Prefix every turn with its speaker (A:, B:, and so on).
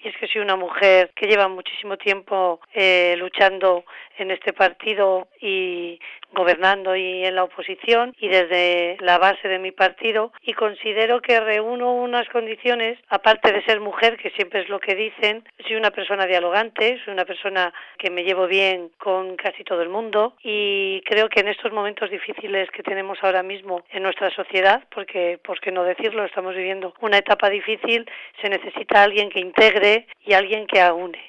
A: y es que soy una mujer que lleva muchísimo tiempo luchando en este partido y gobernando y en la oposición y desde la base de mi partido, y considero que reúno unas condiciones, aparte de ser mujer, que siempre es lo que dicen. Soy una persona dialogante, soy una persona que me llevo bien con casi todo el mundo, y creo que en estos momentos difíciles que tenemos ahora mismo en nuestra sociedad, porque, ¿por qué no decirlo?, estamos viviendo una etapa difícil, se necesita alguien que integre y alguien que aúne.